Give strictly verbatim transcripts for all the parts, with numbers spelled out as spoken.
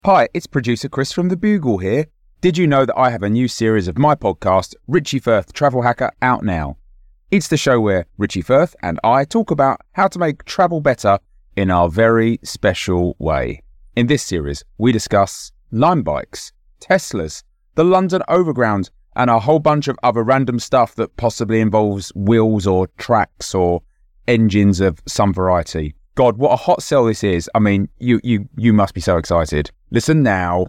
Hi, it's producer Chris from The Bugle here. Did you know that I have a new series of my podcast, Richie Firth Travel Hacker, out now? It's the show where Richie Firth and I talk about how to make travel better in our very special way. In this series, we discuss Lime bikes, Teslas, the London Overground, and a whole bunch of other random stuff that possibly involves wheels or tracks or engines of some variety. God, what a hot sell this is. I mean, you you you must be so excited. Listen now.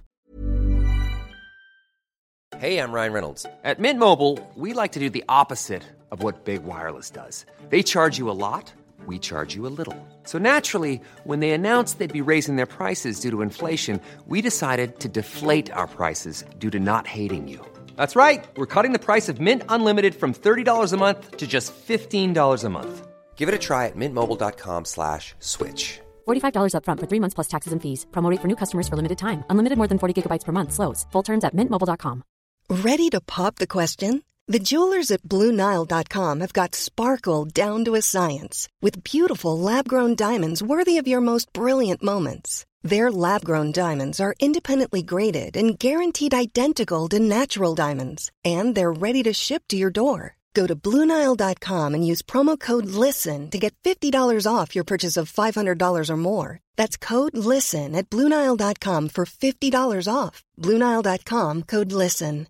Hey, I'm Ryan Reynolds. At Mint Mobile, we like to do the opposite of what Big Wireless does. They charge you a lot, we charge you a little. So naturally, when they announced they'd be raising their prices due to inflation, we decided to deflate our prices due to not hating you. That's right. We're cutting the price of Mint Unlimited from thirty dollars a month to just fifteen dollars a month. Give it a try at mintmobile.com slash switch. forty-five dollars up front for three months plus taxes and fees. Promo rate for new customers for limited time. Unlimited more than forty gigabytes per month slows. Full terms at mint mobile dot com. Ready to pop the question? The jewelers at Blue Nile dot com have got sparkle down to a science with beautiful lab-grown diamonds worthy of your most brilliant moments. Their lab-grown diamonds are independently graded and guaranteed identical to natural diamonds, and they're ready to ship to your door. Go to Blue Nile dot com and use promo code LISTEN to get fifty dollars off your purchase of five hundred dollars or more. That's code LISTEN at Blue Nile dot com for fifty dollars off. Blue Nile dot com, code LISTEN.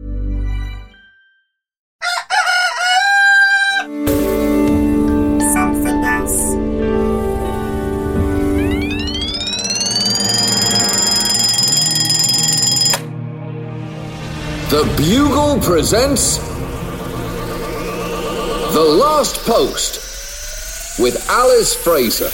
Something else. The Bugle presents The Last Post with Alice Fraser.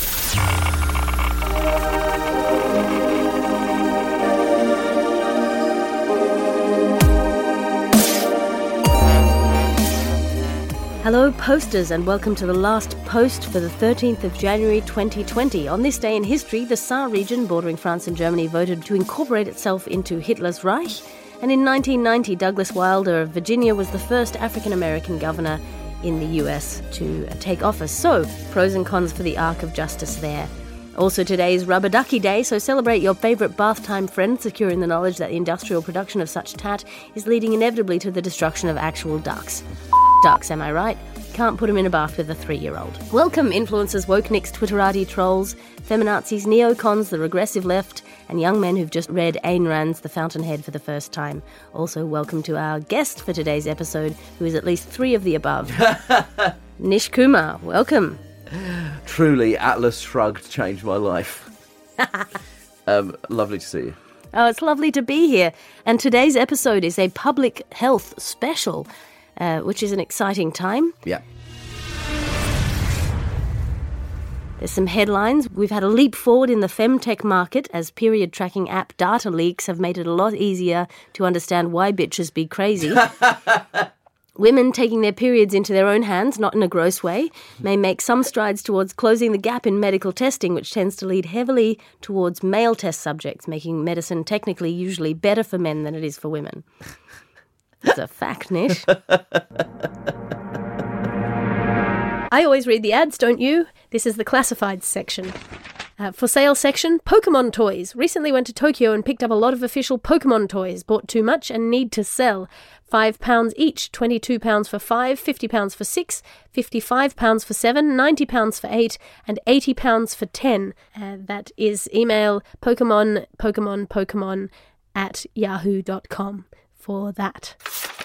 Hello posters and welcome to The Last Post for the thirteenth of January twenty twenty. On this day in history, the Saar region bordering France and Germany voted to incorporate itself into Hitler's Reich. And in nineteen ninety, Douglas Wilder of Virginia was the first African-American governor in the U S to take office. So, pros and cons for the arc of justice there. Also today is Rubber Ducky Day, so celebrate your favourite bath time friend, secure in the knowledge that the industrial production of such tat is leading inevitably to the destruction of actual ducks. Ducks, am I right? Can't put them in a bath with a three-year-old. Welcome, influencers, wokenicks, Twitterati trolls, feminazis, neocons, the regressive left, and young men who've just read Ayn Rand's The Fountainhead for the first time. Also, welcome to our guest for today's episode, who is at least three of the above. Nish Kumar, welcome. Truly, Atlas Shrugged changed my life. um, lovely to see you. Oh, it's lovely to be here. And today's episode is a public health special, uh, which is an exciting time. Yeah. There's some headlines. We've had a leap forward in the femtech market as period tracking app data leaks have made it a lot easier to understand why bitches be crazy. Women taking their periods into their own hands, not in a gross way, may make some strides towards closing the gap in medical testing, which tends to lead heavily towards male test subjects, making medicine technically usually better for men than it is for women. That's a fact, Nish. I always read the ads, don't you? This is the classifieds section. Uh, for sale section, Pokemon toys. Recently went to Tokyo and picked up a lot of official Pokemon toys. Bought too much and need to sell. Five pounds each. Twenty-two pounds for five. Fifty pounds for six. Fifty-five pounds for seven. Ninety pounds for eight. And eighty pounds for ten. Uh, that is email Pokemon Pokemon Pokemon at yahoo dot com for that.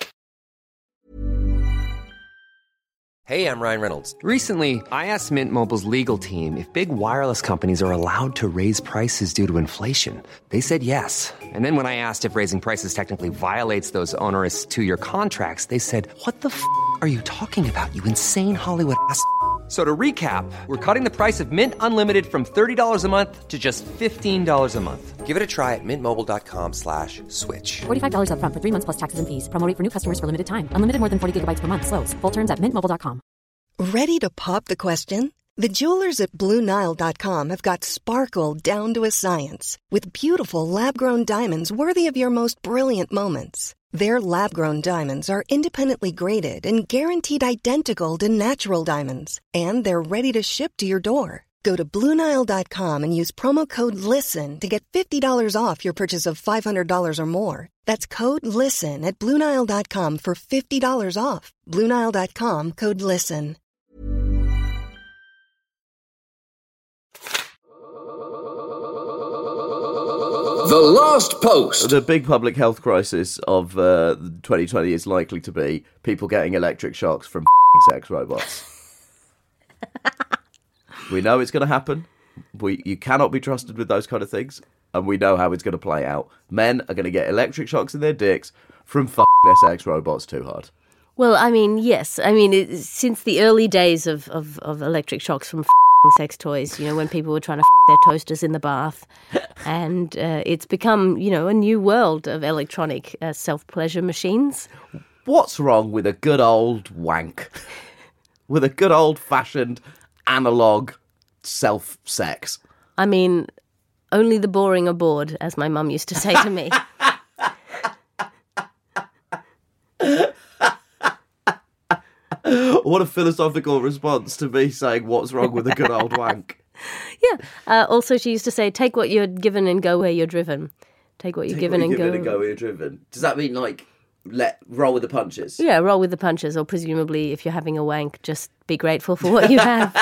Hey, I'm Ryan Reynolds. Recently, I asked Mint Mobile's legal team if big wireless companies are allowed to raise prices due to inflation. They said yes. And then when I asked if raising prices technically violates those onerous two-year contracts, they said, what the f*** are you talking about, you insane Hollywood ass f- So to recap, we're cutting the price of Mint Unlimited from thirty dollars a month to just fifteen dollars a month. Give it a try at mintmobile.com slash switch. forty-five dollars up front for three months plus taxes and fees. Promo rate for new customers for limited time. Unlimited more than forty gigabytes per month slows. Full terms at mint mobile dot com. Ready to pop the question? The jewelers at Blue Nile dot com have got sparkle down to a science with beautiful lab-grown diamonds worthy of your most brilliant moments. Their lab-grown diamonds are independently graded and guaranteed identical to natural diamonds, and they're ready to ship to your door. Go to Blue Nile dot com and use promo code LISTEN to get fifty dollars off your purchase of five hundred dollars or more. That's code LISTEN at Blue Nile dot com for fifty dollars off. Blue Nile dot com, code LISTEN. The Last Post. The big public health crisis of uh, twenty twenty is likely to be people getting electric shocks from sex robots. We know it's going to happen. We You cannot be trusted with those kind of things. And we know how it's going to play out. Men are going to get electric shocks in their dicks from f***ing sex robots too hard. Well, I mean, yes. I mean, it, since the early days of, of, of electric shocks from f***ing sex toys, you know, when people were trying to f*** their toasters in the bath. And uh, it's become, you know, a new world of electronic uh, self-pleasure machines. What's wrong with a good old wank? With a good old-fashioned analogue self-sex? I mean, only the boring are bored, as my mum used to say to me. What a philosophical response to me saying, what's wrong with a good old wank? Yeah. Uh, also, she used to say, take what you're given and go where you're driven. Take what you're Take given what and you're go. given and go where you're driven. Does that mean, like, let roll with the punches? Yeah, roll with the punches, or presumably, if you're having a wank, just be grateful for what you have.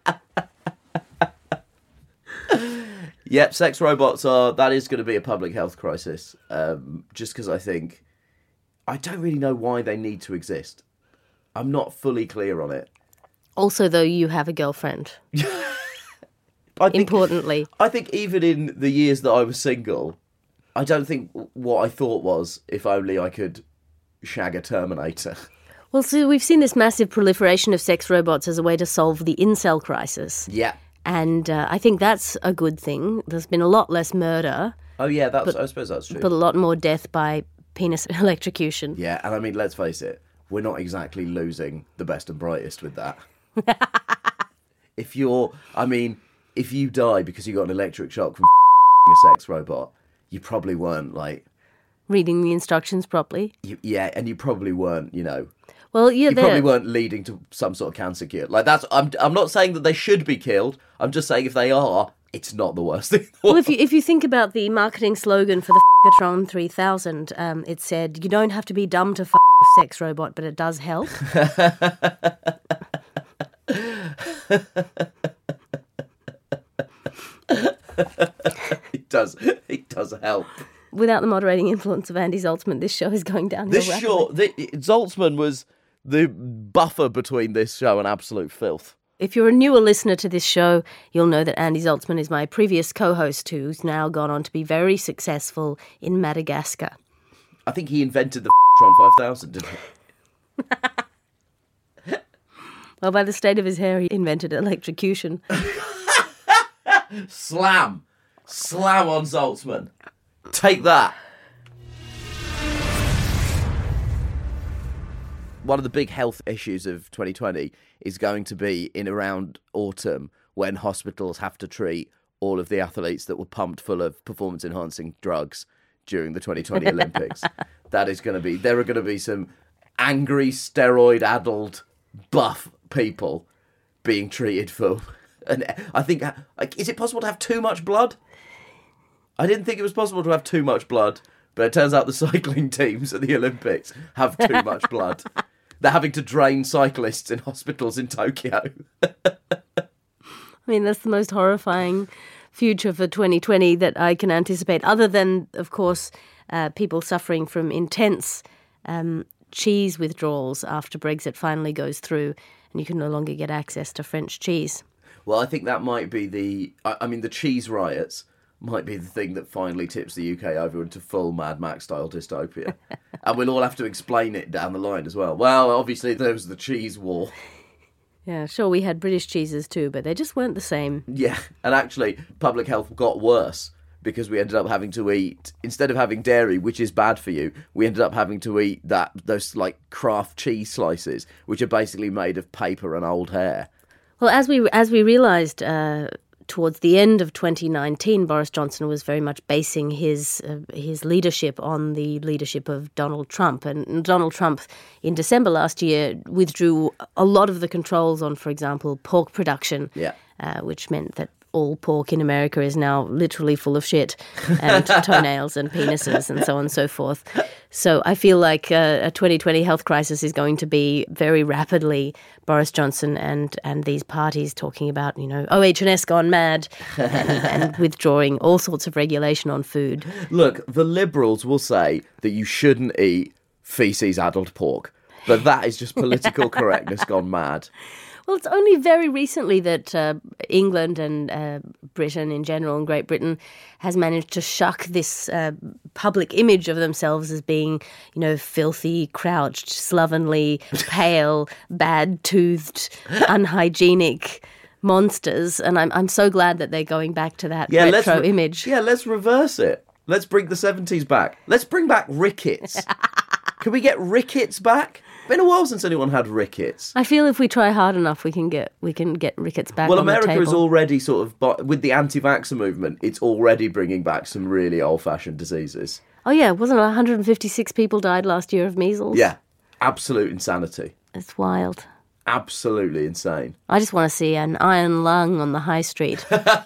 Yep, sex robots are, that is going to be a public health crisis. Um, just because I think, I don't really know why they need to exist. I'm not fully clear on it. Also, though, you have a girlfriend. I think, Importantly. I think even in the years that I was single, I don't think what I thought was, if only I could shag a Terminator. Well, so we've seen this massive proliferation of sex robots as a way to solve the incel crisis. Yeah. And uh, I think that's a good thing. There's been a lot less murder, Oh, yeah, that's, I suppose that's true. but a lot more death by penis electrocution. Yeah, and I mean, let's face it, we're not exactly losing the best and brightest with that. If you're, I mean, if you die because you got an electric shock from a sex robot, you probably weren't, like... Reading the instructions properly. You, yeah, and you probably weren't, you know... Well, yeah, You probably weren't leading to some sort of cancer cure. Like, that's... I'm, I'm not saying that they should be killed. I'm just saying if they are, it's not the worst thing in the Well, world. if you if you think about the marketing slogan for the F***atron three thousand, um, it said, you don't have to be dumb to f*** a sex robot, but it does help. It does. It does help. Without the moderating influence of Andy Zaltzman, this show is going downhill This rapidly. show... The, Zaltzman was the buffer between this show and absolute filth. If you're a newer listener to this show, you'll know that Andy Zaltzman is my previous co-host who's now gone on to be very successful in Madagascar. I think he invented the Tron five thousand, didn't he? Well, by the state of his hair, he invented electrocution. Slam. Slam on Zaltzman. Take that. One of the big health issues of twenty twenty is going to be in around autumn when hospitals have to treat all of the athletes that were pumped full of performance-enhancing drugs during the twenty twenty Olympics. That is going to be... There are going to be some angry, steroid-addled, buff people being treated for... And I think... Like, is it possible to have too much blood? I didn't think it was possible to have too much blood, but it turns out the cycling teams at the Olympics have too much blood. They're having to drain cyclists in hospitals in Tokyo. I mean, that's the most horrifying future for twenty twenty that I can anticipate, other than, of course, uh, people suffering from intense um, cheese withdrawals after Brexit finally goes through and you can no longer get access to French cheese. Well, I think that might be the... I, I mean, the cheese riots might be the thing that finally tips the U K over into full Mad Max-style dystopia. And we'll all have to explain it down the line as well. Well, obviously, there was the cheese war. Yeah, sure, we had British cheeses too, but they just weren't the same. Yeah, and actually, public health got worse because we ended up having to eat, instead of having dairy, which is bad for you, we ended up having to eat that those, like, Kraft cheese slices, which are basically made of paper and old hair. Well, as we as we realised uh, towards the end of twenty nineteen, Boris Johnson was very much basing his uh, his leadership on the leadership of Donald Trump. And Donald Trump, in December last year, withdrew a lot of the controls on, for example, pork production, yeah. uh, which meant that all pork in America is now literally full of shit and toenails and penises and so on and so forth. So I feel like uh, a twenty twenty health crisis is going to be very rapidly Boris Johnson and, and these parties talking about, you know, O H and S gone mad and, and withdrawing all sorts of regulation on food. Look, the Liberals will say that you shouldn't eat feces-addled pork, but that is just political correctness gone mad. Well, it's only very recently that uh, England and uh, Britain in general and Great Britain has managed to shuck this uh, public image of themselves as being, you know, filthy, crouched, slovenly, pale, bad-toothed, unhygienic monsters. And I'm I'm so glad that they're going back to that yeah, retro let's re- image. Yeah, let's reverse it. Let's bring the seventies back. Let's bring back rickets. Can we get rickets back? Been a while since anyone had rickets. I feel if we try hard enough, we can get we can get rickets back. Well, on America the table. is already sort of, with the anti-vaxxer movement, it's already bringing back some really old-fashioned diseases. Oh yeah, wasn't it one hundred fifty-six people died last year of measles? Yeah, absolute insanity. It's wild. Absolutely insane. I just want to see an iron lung on the high street.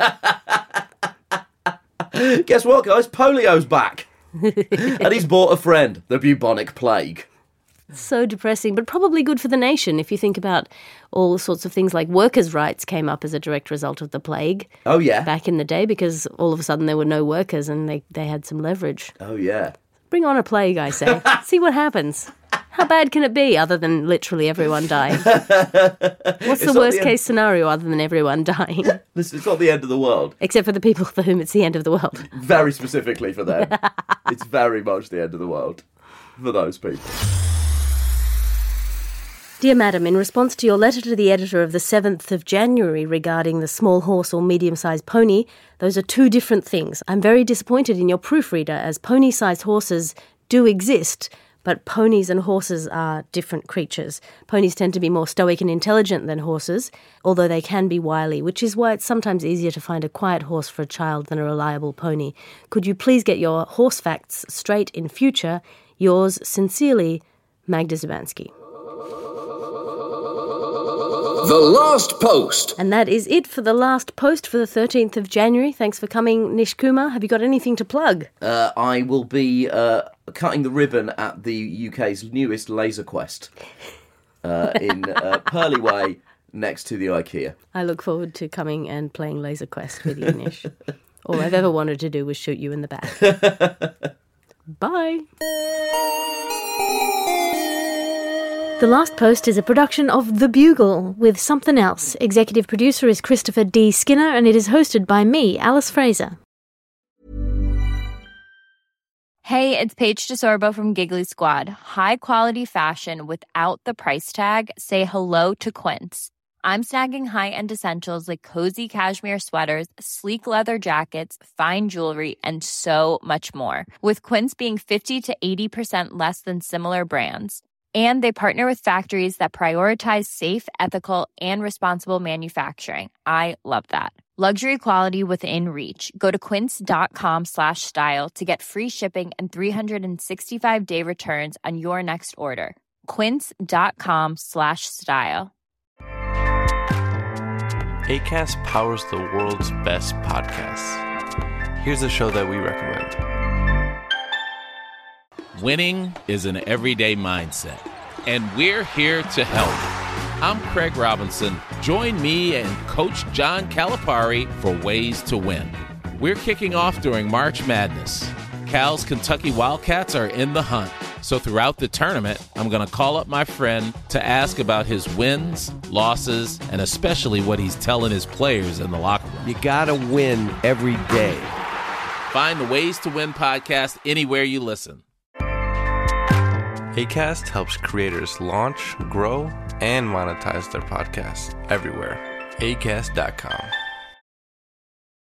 Guess what, guys? Polio's back. And he's bought a friend, the bubonic plague. So depressing, but probably good for the nation if you think about all sorts of things like workers' rights came up as a direct result of the plague. Oh, yeah. Back in the day, because all of a sudden there were no workers and they, they had some leverage. Oh, yeah. Bring on a plague, I say. See what happens. How bad can it be other than literally everyone dying? What's the worst case scenario other than everyone dying? This is not the end of the world. Except for the people for whom it's the end of the world. Very specifically for them. It's very much the end of the world for those people. Dear Madam, in response to your letter to the editor of the seventh of January regarding the small horse or medium-sized pony, those are two different things. I'm very disappointed in your proofreader, as pony-sized horses do exist, but ponies and horses are different creatures. Ponies tend to be more stoic and intelligent than horses, although they can be wily, which is why it's sometimes easier to find a quiet horse for a child than a reliable pony. Could you please get your horse facts straight in future? Yours sincerely, Magda Zubanski. The Last Post. And that is it for The Last Post for the thirteenth of January. Thanks for coming, Nish Kumar. Have you got anything to plug? Uh, I will be uh, cutting the ribbon at the U K's newest Laser Quest uh, in uh, Purley Way, next to the IKEA. I look forward to coming and playing Laser Quest with you, Nish. All I've ever wanted to do was shoot you in the back. Bye. The Last Post is a production of The Bugle with Something Else. Executive producer is Christopher D. Skinner, and it is hosted by me, Alice Fraser. Hey, it's Paige DeSorbo from Giggly Squad. High quality fashion without the price tag. Say hello to Quince. I'm snagging high-end essentials like cozy cashmere sweaters, sleek leather jackets, fine jewelry, and so much more. With Quince being fifty to eighty percent less than similar brands. And they partner with factories that prioritize safe, ethical, and responsible manufacturing. I love that. Luxury quality within reach. Go to quince.com slash style to get free shipping and three sixty-five day returns on your next order. Quince.com slash style. Acast powers the world's best podcasts. Here's a show that we recommend. Winning is an everyday mindset, and we're here to help. I'm Craig Robinson. Join me and Coach John Calipari for Ways to Win. We're kicking off during March Madness. Cal's Kentucky Wildcats are in the hunt, so throughout the tournament, I'm going to call up my friend to ask about his wins, losses, and especially what he's telling his players in the locker room. You gotta win every day. Find the Ways to Win podcast anywhere you listen. Acast helps creators launch, grow, and monetize their podcasts everywhere. Acast dot com.